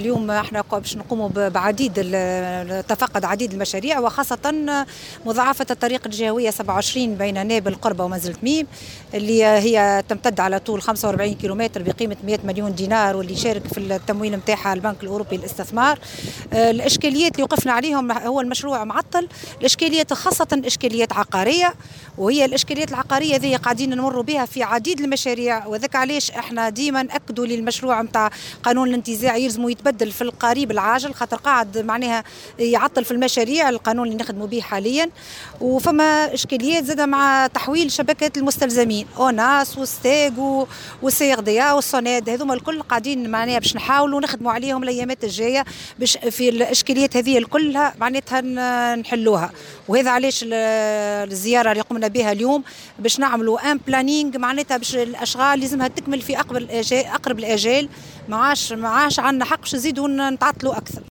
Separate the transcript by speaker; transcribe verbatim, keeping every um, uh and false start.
Speaker 1: اليوم احنا باش نقوموا بعديد تفقد عديد المشاريع، وخاصة مضاعفة الطريق الجهوية سبعة وعشرين بين نابل القربة ومنزل تميم، اللي هي تمتد على طول خمسة وأربعين كيلومتر بقيمة مئة مليون دينار، واللي شارك في التمويل نتاعها البنك الأوروبي للاستثمار. الإشكاليات اللي وقفنا عليهم هو المشروع معطل، الإشكاليات خاصة إشكاليات عقارية، وهي الإشكاليات العقارية ذي قاعدين نمر بها في عديد المشاريع، وذاك علاش احنا ديما نأكدوا للمشروع نتاع قانون الانتزاع يلزموا يتبدل في القريب العاجل، خاطر قاعد معناها يعطل في المشاريع القانون اللي نخدموا به حاليا. وفما إشكاليات زادة مع تحويل شبكة المستلزمين اوناس وستاغ والسي دي ا والسوناد، هذوما الكل قاعدين معناها باش نحاولوا نخدموا عليهم الايامات الجايه باش في الاشكاليات هذه كلها معناتها نحلوها. وهذا علاش الزياره اللي قمنا بها اليوم باش نعملوا ان بلانينغ معناتها باش الاشغال لازمها تكمل في اقرب الاجال، اقرب الاجال، ما عادش ما عادش عندنا حق باش نزيدوا نتعطلوا اكثر.